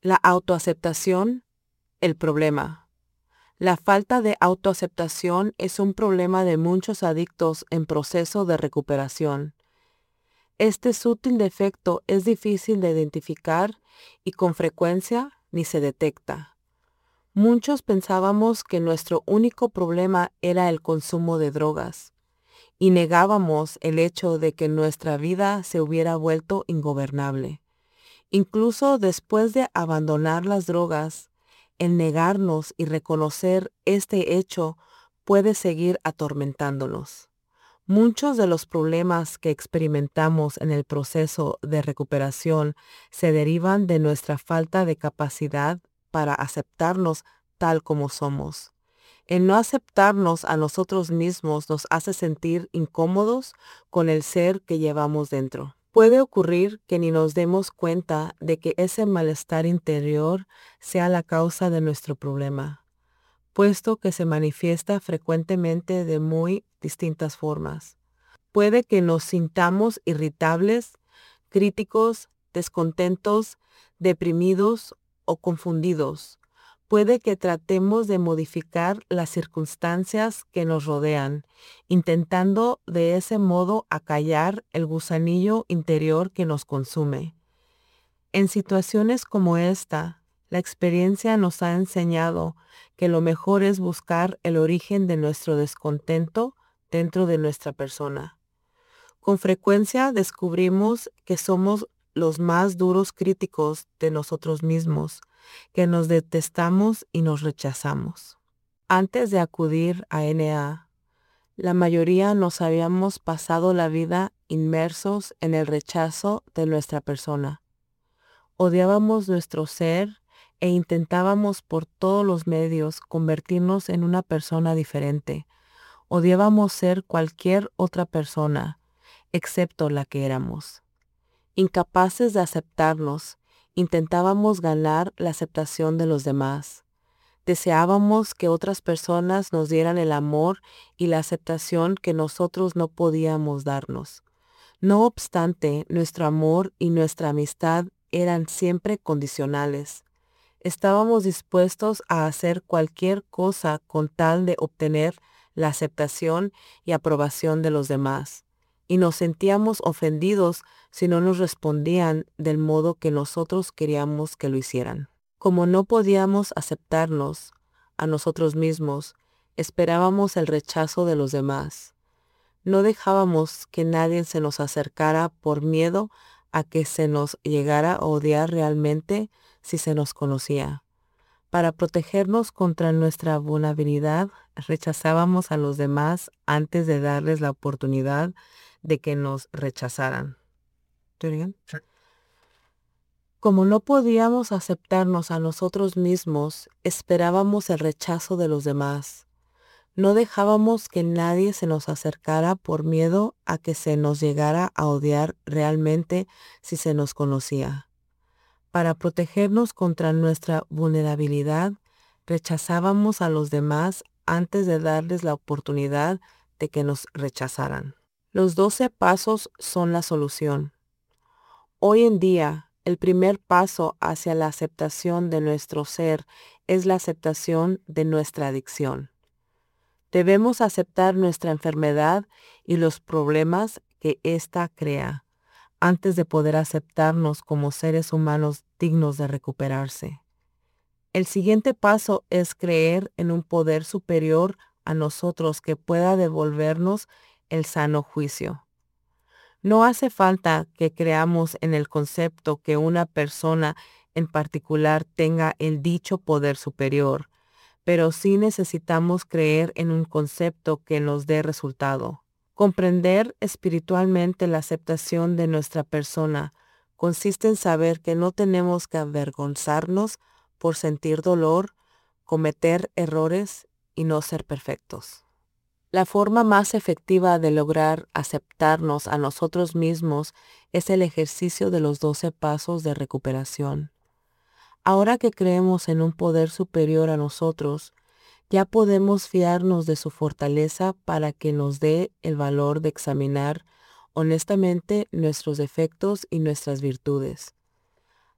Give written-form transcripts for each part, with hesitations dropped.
La autoaceptación, el problema. La falta de autoaceptación es un problema de muchos adictos en proceso de recuperación. Este sutil defecto es difícil de identificar y con frecuencia ni se detecta. Muchos pensábamos que nuestro único problema era el consumo de drogas y negábamos el hecho de que nuestra vida se hubiera vuelto ingobernable. Incluso después de abandonar las drogas, el negarnos y reconocer este hecho puede seguir atormentándonos. Muchos de los problemas que experimentamos en el proceso de recuperación se derivan de nuestra falta de capacidad para aceptarnos tal como somos. El no aceptarnos a nosotros mismos nos hace sentir incómodos con el ser que llevamos dentro. Puede ocurrir que ni nos demos cuenta de que ese malestar interior sea la causa de nuestro problema, puesto que se manifiesta frecuentemente de muy distintas formas. Puede que nos sintamos irritables, críticos, descontentos, deprimidos o confundidos. Puede que tratemos de modificar las circunstancias que nos rodean, intentando de ese modo acallar el gusanillo interior que nos consume. En situaciones como esta, la experiencia nos ha enseñado que lo mejor es buscar el origen de nuestro descontento dentro de nuestra persona. Con frecuencia descubrimos que somos los más duros críticos de nosotros mismos, que nos detestamos y nos rechazamos. Antes de acudir a NA, la mayoría nos habíamos pasado la vida inmersos en el rechazo de nuestra persona. Odiábamos nuestro ser e intentábamos por todos los medios convertirnos en una persona diferente. Odiábamos ser cualquier otra persona, excepto la que éramos. Incapaces de aceptarnos, intentábamos ganar la aceptación de los demás. Deseábamos que otras personas nos dieran el amor y la aceptación que nosotros no podíamos darnos. No obstante, nuestro amor y nuestra amistad eran siempre condicionales. Estábamos dispuestos a hacer cualquier cosa con tal de obtener la aceptación y aprobación de los demás, y nos sentíamos ofendidos si no nos respondían del modo que nosotros queríamos que lo hicieran. Como no podíamos aceptarnos a nosotros mismos, esperábamos el rechazo de los demás. No dejábamos que nadie se nos acercara por miedo a que se nos llegara a odiar realmente si se nos conocía. Para protegernos contra nuestra vulnerabilidad, rechazábamos a los demás antes de darles la oportunidad de que nos rechazaran. ¿Do it again? Sí. Como no podíamos aceptarnos a nosotros mismos, esperábamos el rechazo de los demás. No dejábamos que nadie se nos acercara por miedo a que se nos llegara a odiar realmente si se nos conocía. Para protegernos contra nuestra vulnerabilidad, rechazábamos a los demás antes de darles la oportunidad de que nos rechazaran. Los 12 pasos son la solución. Hoy en día, el primer paso hacia la aceptación de nuestro ser es la aceptación de nuestra adicción. Debemos aceptar nuestra enfermedad y los problemas que ésta crea, antes de poder aceptarnos como seres humanos dignos de recuperarse. El siguiente paso es creer en un poder superior a nosotros que pueda devolvernos el sano juicio. No hace falta que creamos en el concepto que una persona en particular tenga el dicho poder superior, pero sí necesitamos creer en un concepto que nos dé resultado. Comprender espiritualmente la aceptación de nuestra persona consiste en saber que no tenemos que avergonzarnos por sentir dolor, cometer errores y no ser perfectos. La forma más efectiva de lograr aceptarnos a nosotros mismos es el ejercicio de los 12 pasos de recuperación. Ahora que creemos en un poder superior a nosotros, ya podemos fiarnos de su fortaleza para que nos dé el valor de examinar honestamente nuestros defectos y nuestras virtudes.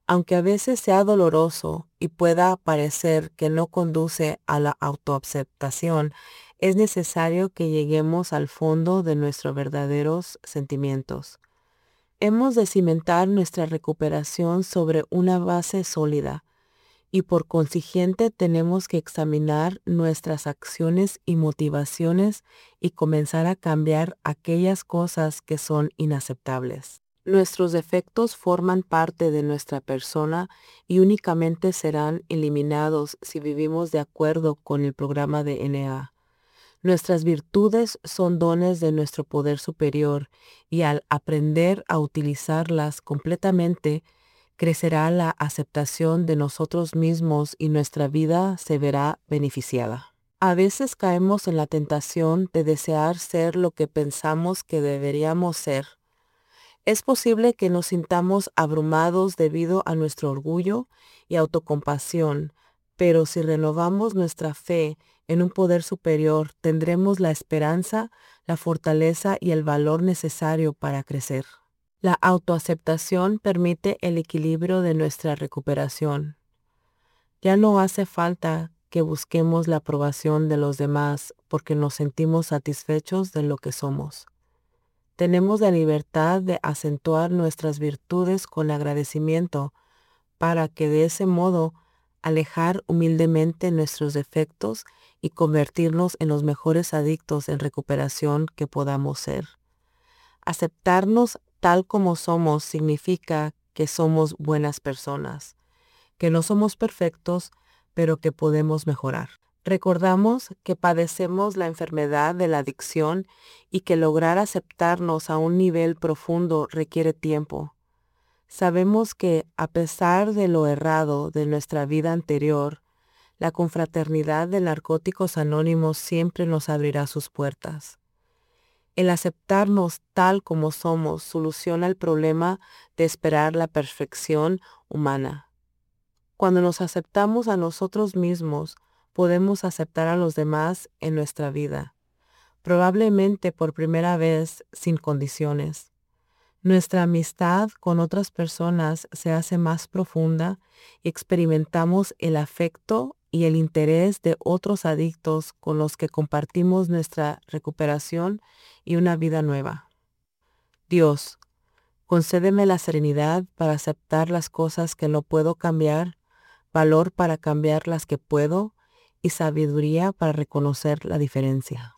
Aunque a veces sea doloroso y pueda parecer que no conduce a la autoaceptación, es necesario que lleguemos al fondo de nuestros verdaderos sentimientos. Hemos de cimentar nuestra recuperación sobre una base sólida y por consiguiente tenemos que examinar nuestras acciones y motivaciones y comenzar a cambiar aquellas cosas que son inaceptables. Nuestros defectos forman parte de nuestra persona y únicamente serán eliminados si vivimos de acuerdo con el programa de NA. Nuestras virtudes son dones de nuestro poder superior y al aprender a utilizarlas completamente, crecerá la aceptación de nosotros mismos y nuestra vida se verá beneficiada. A veces caemos en la tentación de desear ser lo que pensamos que deberíamos ser. Es posible que nos sintamos abrumados debido a nuestro orgullo y autocompasión, pero si renovamos nuestra fe en un poder superior, tendremos la esperanza, la fortaleza y el valor necesario para crecer. La autoaceptación permite el equilibrio de nuestra recuperación. Ya no hace falta que busquemos la aprobación de los demás porque nos sentimos satisfechos de lo que somos. Tenemos la libertad de acentuar nuestras virtudes con agradecimiento para que de ese modo alejar humildemente nuestros defectos y convertirnos en los mejores adictos en recuperación que podamos ser. Aceptarnos tal como somos significa que somos buenas personas, que no somos perfectos, pero que podemos mejorar. Recordamos que padecemos la enfermedad de la adicción y que lograr aceptarnos a un nivel profundo requiere tiempo. Sabemos que, a pesar de lo errado de nuestra vida anterior, la confraternidad de Narcóticos Anónimos siempre nos abrirá sus puertas. El aceptarnos tal como somos soluciona el problema de esperar la perfección humana. Cuando nos aceptamos a nosotros mismos, podemos aceptar a los demás en nuestra vida, probablemente por primera vez sin condiciones. Nuestra amistad con otras personas se hace más profunda y experimentamos el afecto y el interés de otros adictos con los que compartimos nuestra recuperación y una vida nueva. Dios, concédeme la serenidad para aceptar las cosas que no puedo cambiar, valor para cambiar las que puedo y sabiduría para reconocer la diferencia.